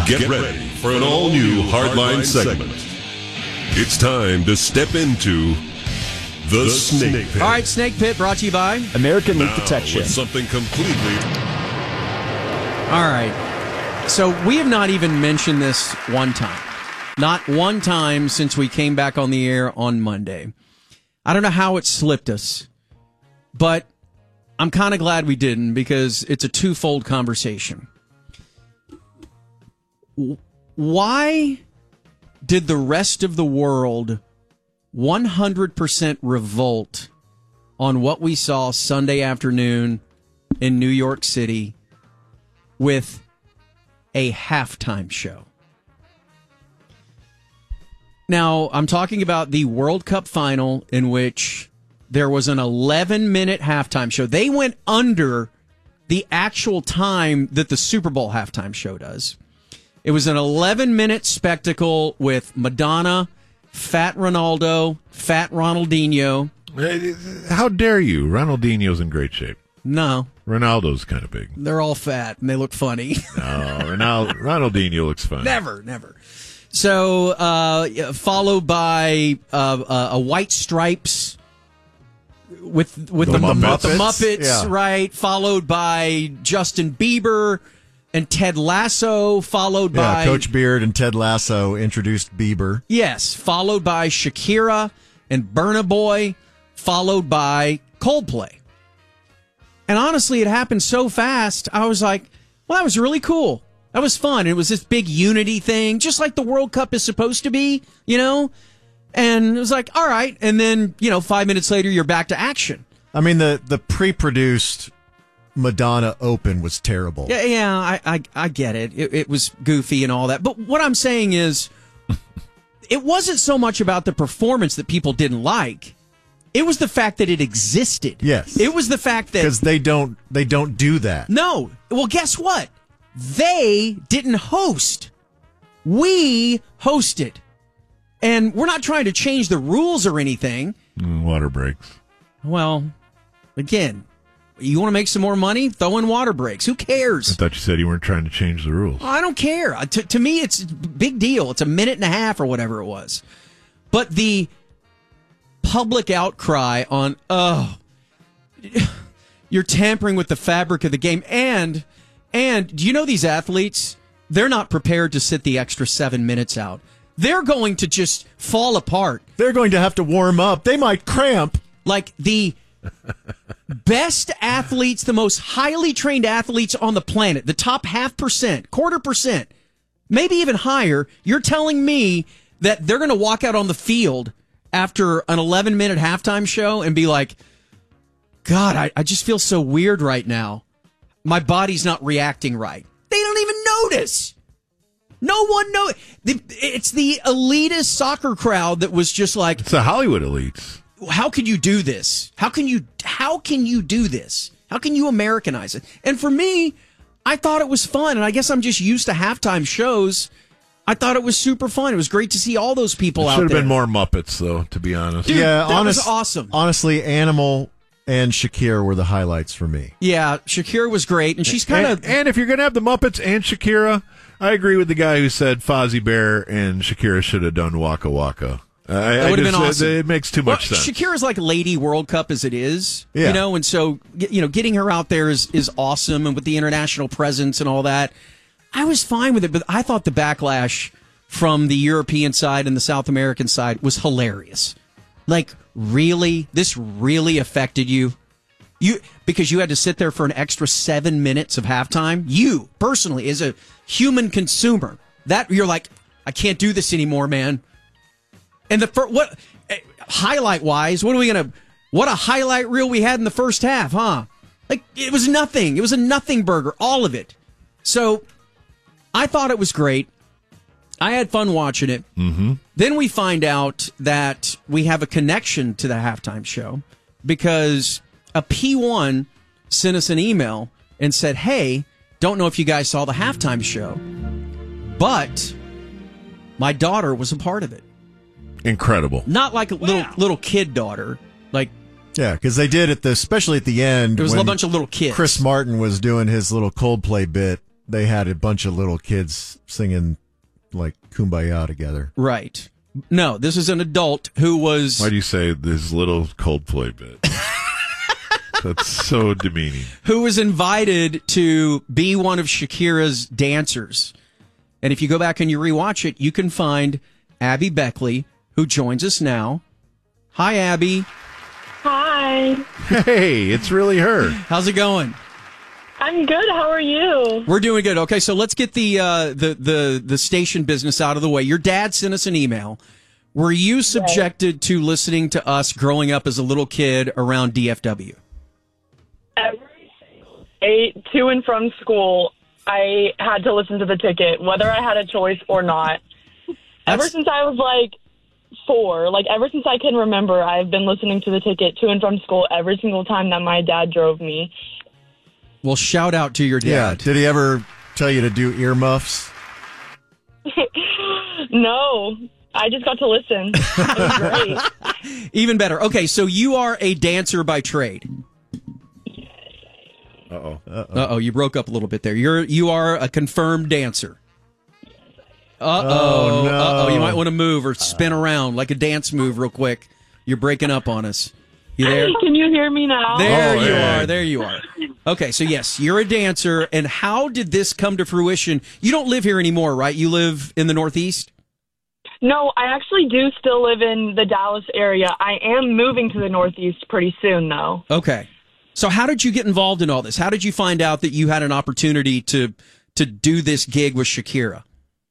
Get ready for an all-new Hardline segment. It's time to step into the Snake Pit. All right, Snake Pit brought to you by American Leak Now, Protection. with something completely... All right. So we have not even mentioned this one time. Not one time since we came back on the air on Monday. I don't know how it slipped us, but I'm kind of glad we didn't because it's a twofold conversation. Why did the rest of the world 100% revolt on what we saw Sunday afternoon in New York City with a halftime show? Now, I'm talking about the World Cup final in which there was an 11-minute halftime show. They went under the actual time that the Super Bowl halftime show does. It was an 11-minute spectacle with Madonna, Fat Ronaldo, Fat Ronaldinho. How dare you? Ronaldinho's in great shape. No. Ronaldo's kind of big. They're all fat and they look funny. No, Ronaldinho looks fun. Never. So, followed by a White Stripes with the Muppets, Yeah. right? Followed by Justin Bieber and Ted Lasso, followed by... Coach Beard and Ted Lasso introduced Bieber. Yes, followed by Shakira and Burna Boy, followed by Coldplay. And honestly, it happened so fast, I was like, well, that was really cool. That was fun. It was this big unity thing, just like the World Cup is supposed to be, you know? And it was like, all right. And then, 5 minutes later, you're back to action. I mean, the pre-produced Madonna Open was terrible. Yeah, I get it. It was goofy and all that. But what I'm saying is, it wasn't so much about the performance that people didn't like. It was the fact that it existed. Yes. It was the fact that... Because they don't do that. No. Well, guess what? They didn't host. We hosted. And we're not trying to change the rules or anything. Water breaks. Well, again, you want to make some more money? Throw in water breaks. Who I cares? thought you said you weren't trying to change the rules. I don't care. To me, it's a big deal. It's a minute and a half or whatever it was. But the public outcry on, you're tampering with the fabric of the game. And do you know these athletes? They're not prepared to sit the extra 7 minutes out. They're going to just fall apart. They're going to have to warm up. They might cramp. Like the best athletes, the most highly trained athletes on the planet, the top 0.5%, 0.25%, maybe even higher. You're telling me that they're going to walk out on the field after an 11-minute halftime show and be like, God, I just feel so weird right now. My body's not reacting right. They don't even notice. No one knows. It's the elitist soccer crowd that was just like, It's the Hollywood elites. how can you do this? How can you do this? How can you Americanize it? And for me, I thought it was fun. And I guess I'm just used to halftime shows. I thought it was super fun. It was great to see all those people out there. Should have been more Muppets, though, to be honest. Dude, Yeah, that was awesome. Honestly, Animal and Shakira were the highlights for me. Yeah, Shakira was great. And she's kind of... And if you're going to have the Muppets and Shakira, I agree with the guy who said Fozzie Bear and Shakira should have done Waka Waka. That would have been awesome. It makes too much sense. Shakira's like Lady World Cup as it is, Yeah. and so, getting her out there is awesome, and with the international presence and all that, I was fine with it, but I thought the backlash from the European side and the South American side was hilarious. Like, really? This really affected you? Because you had to sit there for an extra 7 minutes of halftime? You, personally, as a human consumer, that you're like, I can't do this anymore, man. And highlight wise, what a highlight reel we had in the first half, huh? Like, it was nothing. It was a nothing burger, all of it. So I thought it was great. I had fun watching it. Mm-hmm. Then we find out that we have a connection to the halftime show because a P1 sent us an email and said, hey, don't know if you guys saw the halftime show, but my daughter was a part of it. Incredible. Not like a little kid daughter. Like, Yeah, because they did especially at the end. there was a when bunch of little kids. Chris Martin was doing his little Coldplay bit. they had a bunch of little kids singing like Kumbaya together. Right. No, this is an adult who was... Why do you say this little Coldplay bit? That's so demeaning. Who was invited to be one of Shakira's dancers. And if you go back and you rewatch it, you can find Abby Beckley, who joins us now. Hi, Abby. Hi. Hey, it's really her. How's it going? I'm good. How are you? We're doing good. Okay, so let's get the station business out of the way. Your dad sent us an email. Were you subjected to listening to us growing up as a little kid around DFW? Every single day to and from school, I had to listen to The Ticket, whether I had a choice or not. Ever since I was like 4, ever since I can remember, I've been listening to The Ticket to and from school every single time that my dad drove me. Well, shout out to your Yeah. dad. Did he ever tell you to do earmuffs? No, I just got to listen. It was great. Even better. Okay, so you are a dancer by trade. Uh-oh. Uh-oh, you broke up a little bit there. You are a confirmed dancer. Uh-oh. Oh, no. Uh-oh, you might want to move or spin around like a dance move real quick. You're breaking up on us. You there? Can you hear me now? There Oh, you yeah. are. There you are. Okay, so yes, you're a dancer. And how did this come to fruition? You don't live here anymore, right? You live in the Northeast? No, I actually do still live in the Dallas area. I am moving to the Northeast pretty soon, though. Okay. So how did you get involved in all this? How did you find out that you had an opportunity to do this gig with Shakira?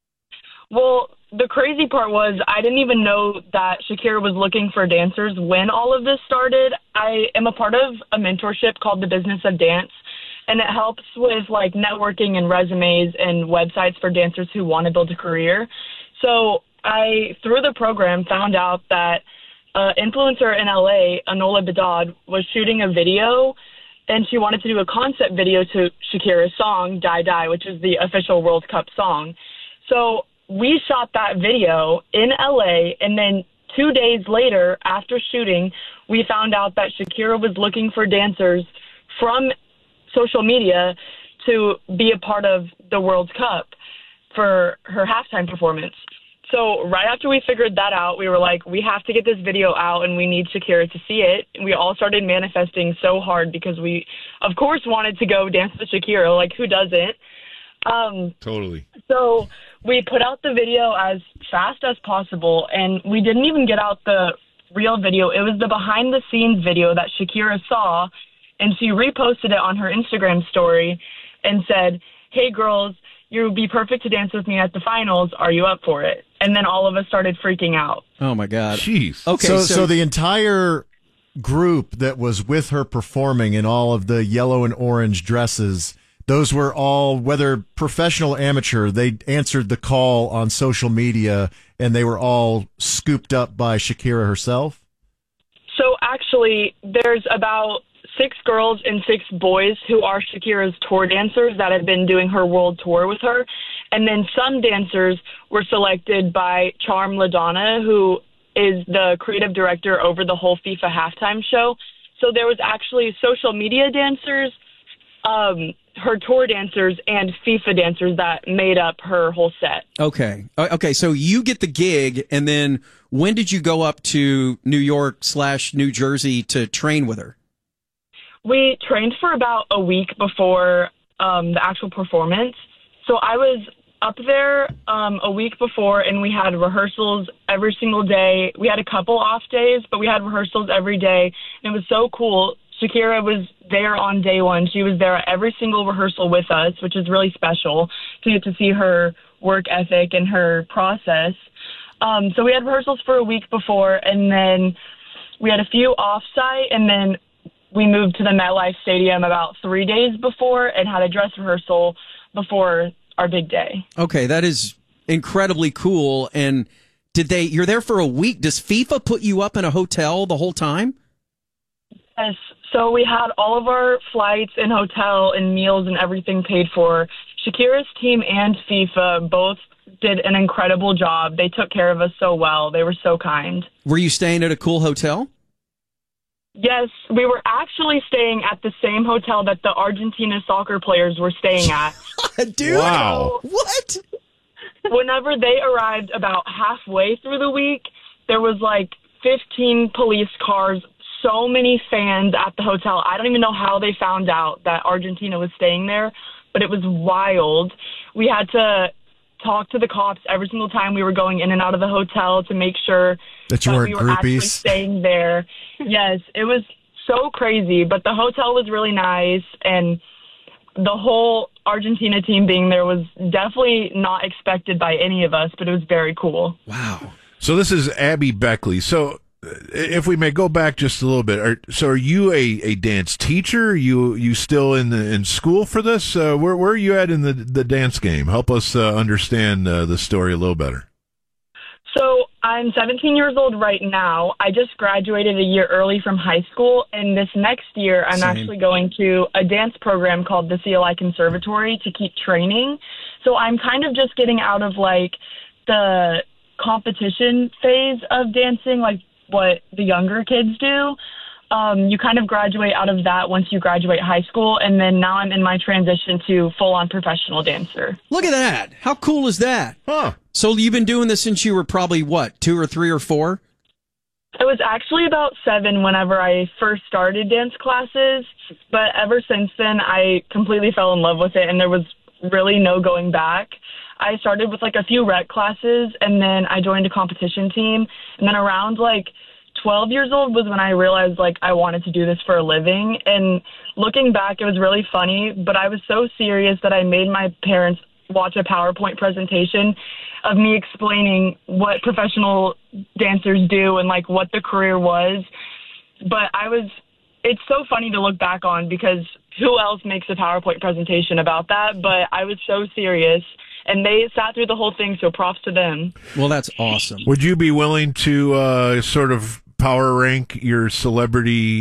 Well, the crazy part was I didn't even know that Shakira was looking for dancers when all of this started. I am a part of a mentorship called The Business of Dance, and it helps with networking and resumes and websites for dancers who want to build a career. So I, through the program, found out that influencer in LA, Anola Bedard, was shooting a video, and she wanted to do a concept video to Shakira's song, Die Die, which is the official World Cup song. So we shot that video in LA, and then 2 days later, after shooting, we found out that Shakira was looking for dancers from social media to be a part of the World Cup for her halftime performance. So right after we figured that out, we were like, we have to get this video out and we need Shakira to see it. And we all started manifesting so hard because we, of course, wanted to go dance with Shakira. Who doesn't? Totally. So we put out the video as fast as possible, and we didn't even get out the real video. It was the behind-the-scenes video that Shakira saw, and she reposted it on her Instagram story and said, "Hey, girls, you would be perfect to dance with me at the finals. Are you up for it?" And then all of us started freaking out. Oh, my God. Jeez. Okay, So the entire group that was with her performing in all of the yellow and orange dresses, those were all, whether professional or amateur, they answered the call on social media, and they were all scooped up by Shakira herself? So actually, there's about 6 girls and 6 boys who are Shakira's tour dancers that have been doing her world tour with her. And then some dancers were selected by Charm LaDonna, who is the creative director over the whole FIFA halftime show. So there was actually social media dancers, her tour dancers, and FIFA dancers that made up her whole set. Okay. Okay, so you get the gig, and then when did you go up to New York/New Jersey to train with her? We trained for about a week before the actual performance. So I was up there a week before, and we had rehearsals every single day. We had a couple off days, but we had rehearsals every day, and it was so cool. Shakira was there on day one. She was there at every single rehearsal with us, which is really special to get to see her work ethic and her process. So we had rehearsals for a week before, and then we had a few off-site, and then we moved to the MetLife Stadium about 3 days before and had a dress rehearsal before our big day. Okay, that is incredibly cool. And you're there for a week. Does FIFA put you up in a hotel the whole time? Yes. So we had all of our flights and hotel and meals and everything paid for. Shakira's team and FIFA both did an incredible job. They took care of us so well. They were so kind. Were you staying at a cool hotel? Yes, we were actually staying at the same hotel that the Argentina soccer players were staying at. Dude, Wow. what? Whenever they arrived about halfway through the week, there was like 15 police cars, so many fans at the hotel. I don't even know how they found out that Argentina was staying there, but it was wild. We had to talk to the cops every single time we were going in and out of the hotel to make sure That you weren't we were actually groupies? staying there. Yes, it was so crazy, but the hotel was really nice, and the whole Argentina team being there was definitely not expected by any of us, but it was very cool. Wow. So this is Abby Beckley. So if we may go back just a little bit, are you a dance teacher? You still in school for this? Where are you at in the dance game? Help us understand the story a little better. So I'm 17 years old right now. I just graduated a year early from high school, and this next year I'm Same. actually going to a dance program called the CLI Conservatory to keep training. So I'm kind of just getting out of like the competition phase of dancing, like what the younger kids do. You kind of graduate out of that once you graduate high school, and then now I'm in my transition to full-on professional dancer. Look at that. How cool is that? Huh. So you've been doing this since you were probably, what, 2 or 3 or 4? It was actually about 7 whenever I first started dance classes, but ever since then I completely fell in love with it, and there was really no going back. I started with like a few rec classes, and then I joined a competition team, and then around like 12 years old was when I realized like I wanted to do this for a living. And looking back, it was really funny, but I was so serious that I made my parents watch a PowerPoint presentation of me explaining what professional dancers do and like what the career was. But it's so funny to look back on because who else makes a PowerPoint presentation about that? But I was so serious, and they sat through the whole thing, so props to them. Well, that's awesome. Would you be willing to sort of power rank your celebrity,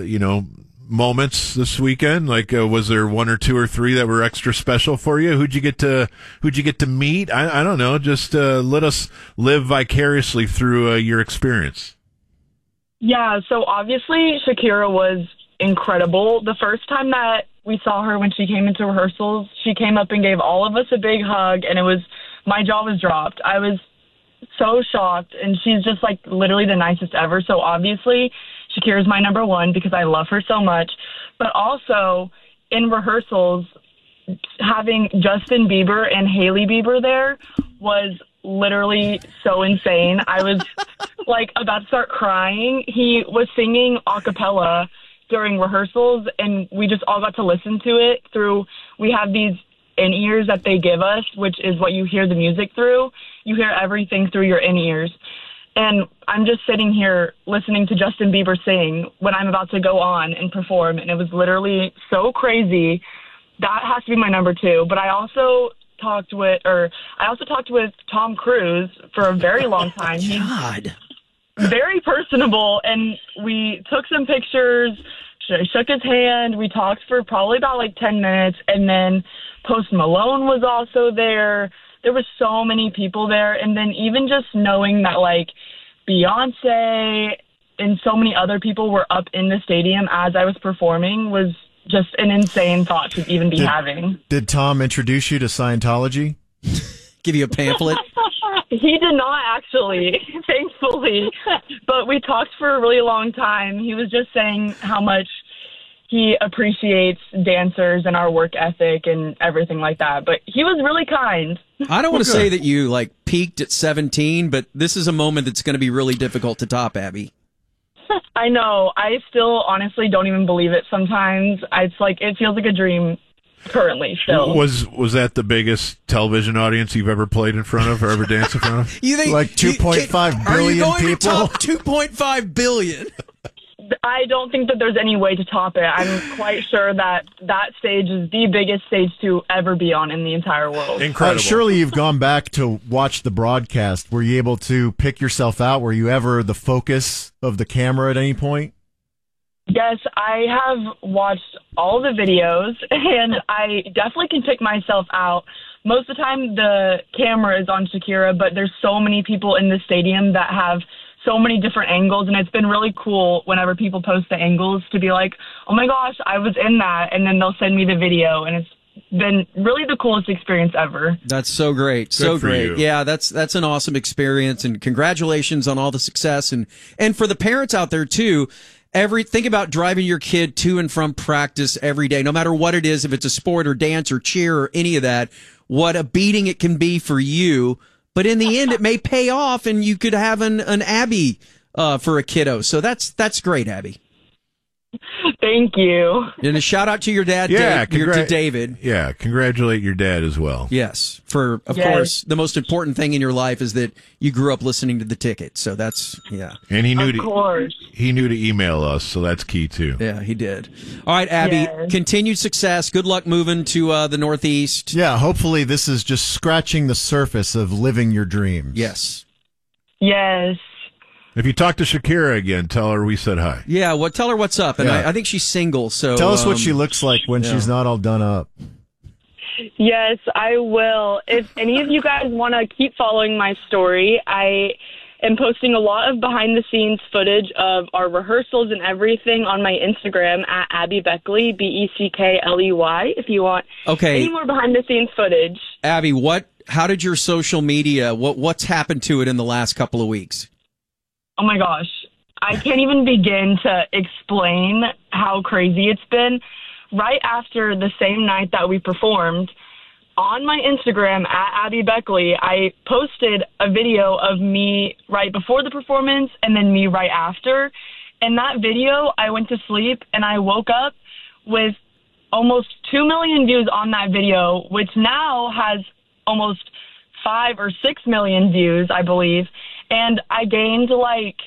moments this weekend? Like, was there 1 or 2 or 3 that were extra special for you? Who'd you get to meet? I don't know. Just let us live vicariously through your experience. Yeah, so obviously Shakira was incredible. The first time that we saw her when she came into rehearsals, she came up and gave all of us a big hug, and my jaw was dropped. I was so shocked, and she's just like literally the nicest ever. So obviously Shakira's my number 1 because I love her so much. But also in rehearsals, having Justin Bieber and Hailey Bieber there was literally so insane. I was like about to start crying. He was singing a cappella during rehearsals, and we just all got to listen to it we have these in-ears that they give us, which is what you hear the music through. You hear everything through your in-ears. And I'm just sitting here listening to Justin Bieber sing when I'm about to go on and perform, and it was literally so crazy. That has to be my number 2. But I also talked with Tom Cruise for a very long time. God. He's very personable, and we took some pictures. I shook his hand. We talked for probably about like 10 minutes, and then Post Malone was also there. There were so many people there, and then even just knowing that like Beyonce and so many other people were up in the stadium as I was performing was just an insane thought to even be having. Did Tom introduce you to Scientology? Give you a pamphlet? He did not actually, thankfully, but we talked for a really long time. He was just saying how much he appreciates dancers and our work ethic and everything like that. But he was really kind. I don't want to say that you like peaked at 17, but this is a moment that's going to be really difficult to top, Abby. I know. I still honestly don't even believe it sometimes. It's like it feels like a dream currently still. Was that the biggest television audience you've ever played in front of or ever danced in front of? You think Like 2.5 billion Are you going people? to top 2.5 billion? I don't think that there's any way to top it. I'm quite sure that stage is the biggest stage to ever be on in the entire world. Incredible. Surely you've gone back to watch the broadcast. Were you able to pick yourself out? Were you ever the focus of the camera at any point? Yes, I have watched all the videos, and I definitely can pick myself out. Most of the time, the camera is on Shakira, but there's so many people in the stadium that have so many different angles, and it's been really cool whenever people post the angles to be like, oh my gosh, I was in that, and then they'll send me the video, and it's been really the coolest experience ever. That's so great. So for great. you. Yeah, that's an awesome experience, and congratulations on all the success, and for the parents out there too. Think about driving your kid to and from practice every day, no matter what it is, if it's a sport or dance or cheer or any of that, what a beating it can be for you. But in the end, it may pay off, and you could have an Abby for a kiddo. So that's great, Abby. Thank you. And a shout out to your dad, to David. Yeah, congratulate your dad as well. Yes, of course, the most important thing in your life is that you grew up listening to The Ticket. So that's, yeah. And he knew He knew to email us, so that's key too. Yeah, he did. All right, Abby, continued success. Good luck moving to the Northeast. Yeah, hopefully this is just scratching the surface of living your dreams. Yes. Yes. If you talk to Shakira again, tell her we said hi. Yeah, tell her what's up. And Yeah. I think she's single, so... Tell us what she looks like when she's not all done up. Yes, I will. If any of you guys want to keep following my story, I am posting a lot of behind-the-scenes footage of our rehearsals and everything on my Instagram at Abby Beckley, Beckley, if you want any more behind-the-scenes footage. Abby, how did your social media, what's happened to it in the last couple of weeks? Oh my gosh. I can't even begin to explain how crazy it's been. Right after the same night that we performed, on my Instagram at Abby Beckley, I posted a video of me right before the performance and then me right after. In that video, I went to sleep and I woke up with almost 2 million views on that video, which now has almost 5 or 6 million views, I believe. And I gained like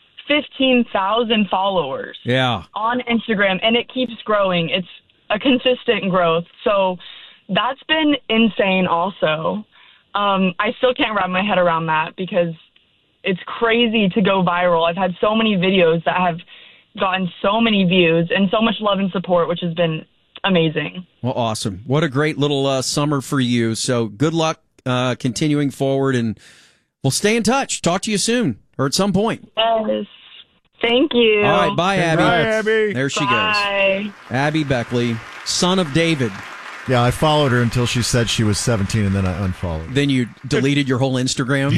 15,000 followers on Instagram, and it keeps growing. It's a consistent growth. So that's been insane also. I still can't wrap my head around that because it's crazy to go viral. I've had so many videos that have gotten so many views and so much love and support, which has been amazing. Well, awesome. What a great little summer for you. So good luck continuing forward, and we'll stay in touch. Talk to you soon or at some point. Yes. Thank you. All right. Bye, Abby. Bye, Abby. There she Bye. goes. Abby Beckley, son of David. Yeah, I followed her until she said she was 17, and then I unfollowed. Then you deleted your whole Instagram.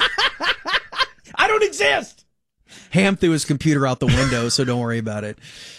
I don't exist. Ham threw his computer out the window, so don't worry about it.